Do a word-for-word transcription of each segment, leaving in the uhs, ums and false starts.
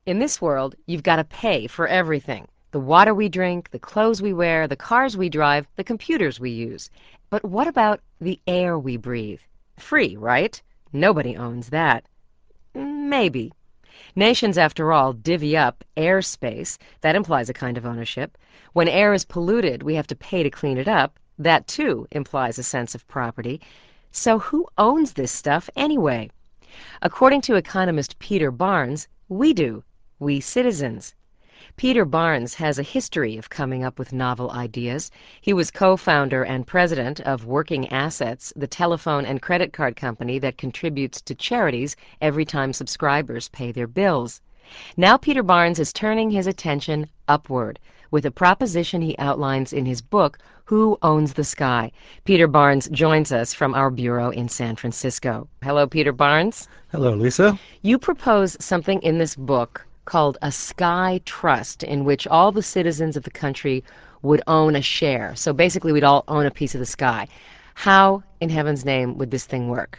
In this world, you've got to pay for everything. The water we drink, the clothes we wear, the cars we drive, the computers we use. But what about the air we breathe? Free, right? Nobody owns that. Maybe. Nations, after all, divvy up airspace. That implies a kind of ownership. When air is polluted, we have to pay to clean it up. That, too, implies a sense of property. So who owns this stuff anyway? According to economist Peter Barnes, we do. We citizens. Peter Barnes has a history of coming up with novel ideas. He was co-founder and president of Working Assets, the telephone and credit card company that contributes to charities every time subscribers pay their bills. Now Peter Barnes is turning his attention upward with a proposition he outlines in his book, Who Owns the Sky? Peter Barnes joins us from our bureau in San Francisco. Hello, Peter Barnes. Hello, Lisa. You propose something in this book called a Sky Trust, in which all the citizens of the country would own a share. So basically we'd all own a piece of the sky. How, in heaven's name, would this thing work?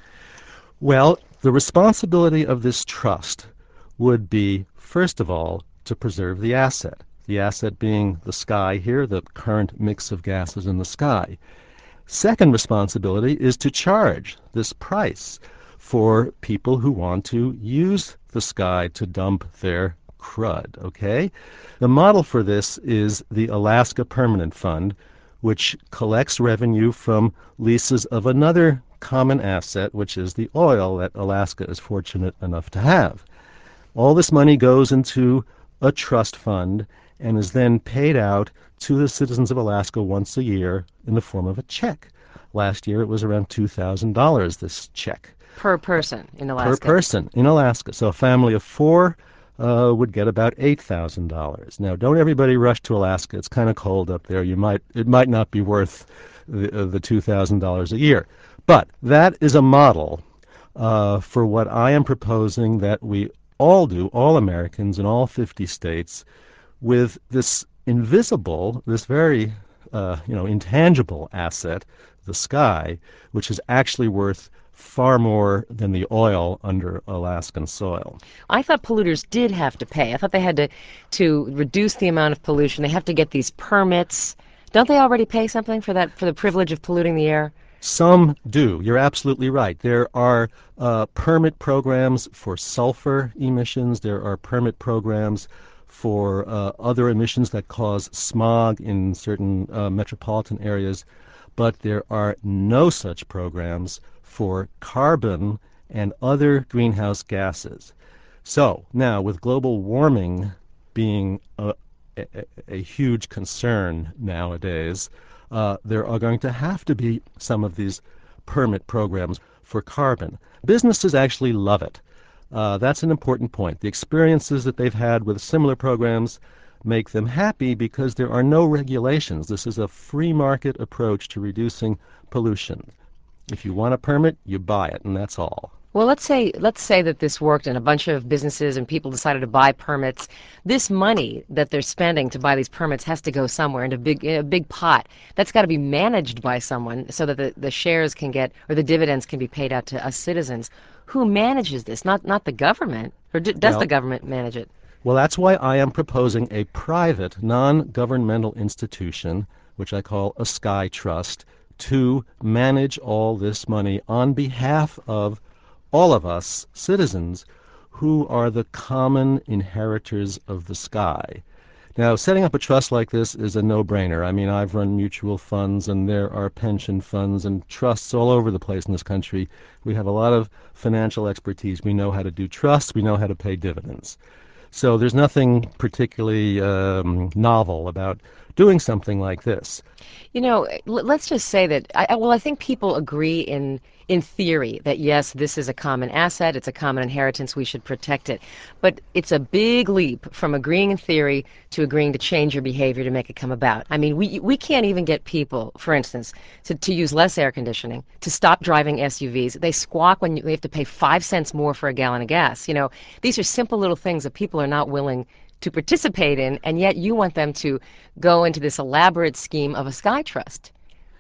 Well, the responsibility of this trust would be, first of all, to preserve the asset. The asset being the sky here, the current mix of gases in the sky. Second responsibility is to charge this price for people who want to use the sky to dump their crud, okay? The model for this is the Alaska Permanent Fund, which collects revenue from leases of another common asset, which is the oil that Alaska is fortunate enough to have. All this money goes into a trust fund and is then paid out to the citizens of Alaska once a year in the form of a check. Last year it was around two thousand dollars, this check. Per person in Alaska? Per person in Alaska. So a family of four uh, would get about eight thousand dollars. Now, don't everybody rush to Alaska. It's kind of cold up there. You might It might not be worth the, uh, the two thousand dollars a year. But that is a model uh, for what I am proposing that we all do, all Americans in all fifty states, with this invisible, this very uh, you know, intangible asset, the sky, which is actually worth far more than the oil under Alaskan soil. I thought polluters did have to pay. I thought they had to, to reduce the amount of pollution. They have to get these permits. Don't they already pay something for that, for the privilege of polluting the air? Some do. You're absolutely right. There are uh, permit programs for sulfur emissions. There are permit programs for uh, other emissions that cause smog in certain uh, metropolitan areas. But there are no such programs for carbon and other greenhouse gases. So now, with global warming being a, a, a huge concern nowadays, uh, there are going to have to be some of these permit programs for carbon. Businesses actually love it. Uh, that's an important point. The experiences that they've had with similar programs make them happy because there are no regulations. This is a free market approach to reducing pollution. If you want a permit, you buy it, and that's all. Well, let's say let's say that this worked and a bunch of businesses and people decided to buy permits. This money that they're spending to buy these permits has to go somewhere in a big in a big pot. That's got to be managed by someone so that the, the shares can get, or the dividends can be paid out to us citizens. Who manages this? Not not the government. Or d- does Well, the government manage it? Well, that's why I am proposing a private, non-governmental institution, which I call a Sky Trust, to manage all this money on behalf of all of us citizens who are the common inheritors of the sky. Now, setting up a trust like this is a no-brainer. I mean, I've run mutual funds, and there are pension funds and trusts all over the place in this country. We have a lot of financial expertise. We know how to do trusts. We know how to pay dividends. So there's nothing particularly um, novel about doing something like this. You know, l- let's just say that, I, I- well, I think people agree in in theory that, yes, this is a common asset, it's a common inheritance, we should protect it. But it's a big leap from agreeing in theory to agreeing to change your behavior to make it come about. I mean, we we can't even get people, for instance, to, to use less air conditioning, to stop driving S U Vs. They squawk when you, they have to pay five cents more for a gallon of gas. You know, these are simple little things that people are not willing to participate in, and yet you want them to go into this elaborate scheme of a Sky Trust.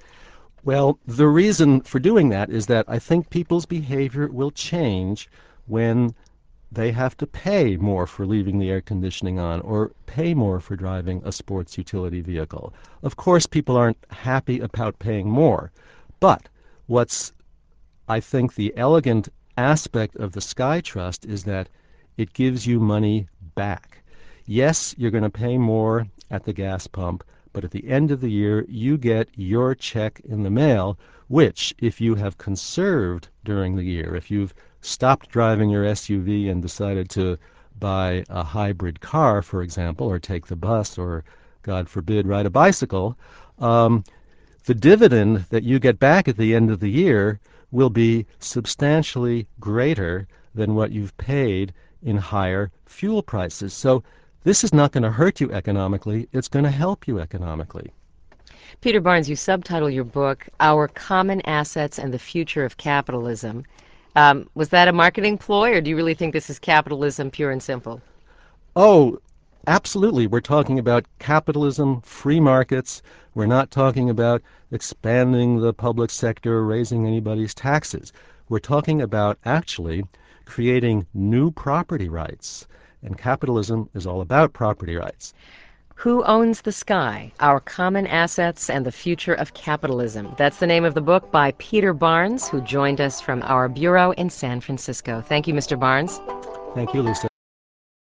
Well, the reason for doing that is that I think people's behavior will change when they have to pay more for leaving the air conditioning on, or pay more for driving a sports utility vehicle. Of course, people aren't happy about paying more, but what's, I think, the elegant aspect of the Sky Trust is that it gives you money back. Yes, you're going to pay more at the gas pump, but at the end of the year, you get your check in the mail, which, if you have conserved during the year, if you've stopped driving your S U V and decided to buy a hybrid car, for example, or take the bus, or, God forbid, ride a bicycle, um, the dividend that you get back at the end of the year will be substantially greater than what you've paid in higher fuel prices. So this is not going to hurt you economically, it's going to help you economically. Peter Barnes, you subtitle your book, Our Common Assets and the Future of Capitalism. Um, was that a marketing ploy, or do you really think this is capitalism pure and simple? Oh, absolutely. We're talking about capitalism, free markets. We're not talking about expanding the public sector, raising anybody's taxes. We're talking about actually creating new property rights. And capitalism is all about property rights. Who Owns the Sky? Our Common Assets and the Future of Capitalism. That's the name of the book by Peter Barnes, who joined us from our bureau in San Francisco. Thank you, Mister Barnes. Thank you, Lisa.